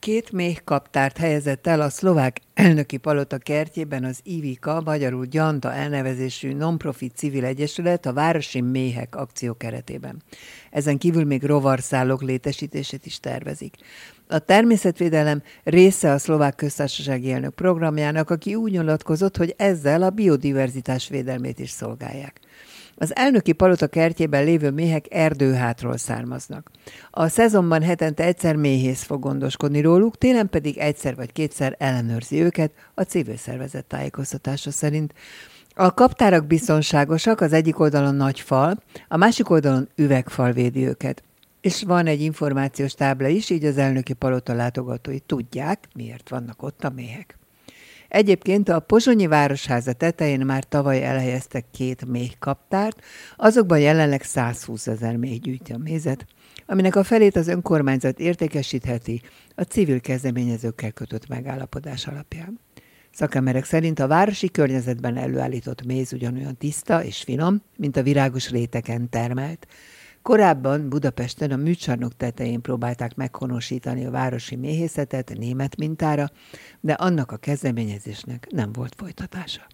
2 méhkaptárt helyezett el a szlovák elnöki palota kertjében az Ivika, magyarul Gyanta elnevezésű non-profit civil egyesület a Városi Méhek akció keretében. Ezen kívül még rovarszállók létesítését is tervezik. A természetvédelem része a szlovák köztársasági elnök programjának, aki úgy nyilatkozott, hogy ezzel a biodiverzitás védelmét is szolgálják. Az elnöki palota kertjében lévő méhek erdőhátról származnak. A szezonban hetente egyszer méhész fog gondoskodni róluk, télen pedig egyszer vagy kétszer ellenőrzi őket a civil szervezet tájékoztatása szerint. A kaptárak biztonságosak, az egyik oldalon nagy fal, a másik oldalon üvegfal védi őket. És van egy információs tábla is, így az elnöki palota látogatói tudják, miért vannak ott a méhek. Egyébként a pozsonyi városháza tetején már tavaly elhelyeztek 2 méhkaptárt, azokban jelenleg 120 000 méh gyűjti a mézet, aminek a felét az önkormányzat értékesítheti a civil kezdeményezőkkel kötött megállapodás alapján. Szakemberek szerint a városi környezetben előállított méz ugyanolyan tiszta és finom, mint a virágos réteken termelt. Korábban Budapesten a műcsarnok tetején próbálták meghonosítani a városi méhészetet német mintára, de annak a kezdeményezésnek nem volt folytatása.